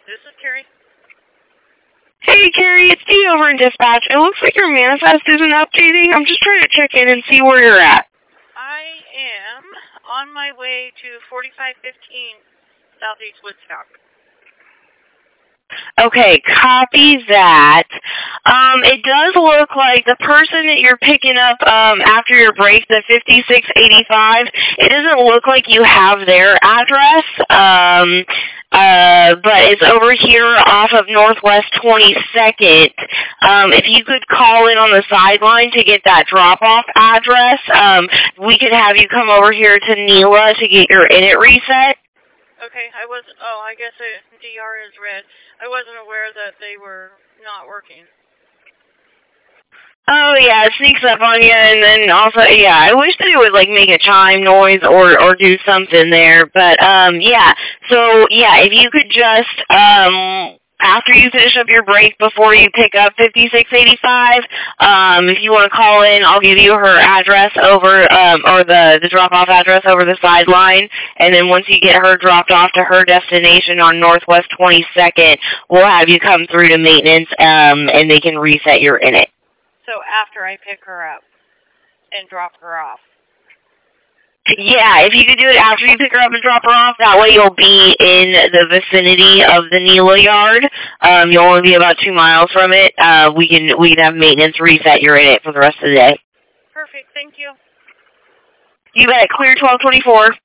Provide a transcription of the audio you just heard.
This is Carrie. Hey, Carrie, it's Dee over in dispatch. It looks like your manifest isn't updating. I'm just trying to check in and see where you're at. I am on my way to 4515 Southeast Woodstock. Okay, copy that. It does look like the person that you're picking up after your break, the 5685, it doesn't look like you have their address. But it's over here off of Northwest 22nd. If you could call in on the sideline to get that drop-off address, we could have you come over here to Neela to get your init reset. Okay, I guess DR is red. I wasn't aware that they were not working. Oh, yeah, it sneaks up on you, and then also, yeah, I wish they would, like, make a chime noise or do something there, but, yeah, so, yeah, if you could just, after you finish up your break before you pick up 5685, if you want to call in, I'll give you her address over, or the drop-off address over the sideline, and then once you get her dropped off to her destination on Northwest 22nd, we'll have you come through to maintenance, and they can reset your init. So after I pick her up and drop her off? Yeah, if you could do it after you pick her up and drop her off, that way you'll be in the vicinity of the Neela yard. You'll only be about 2 miles from it. We can have maintenance reset your init for the rest of the day. Perfect, thank you. You bet. Clear 1224.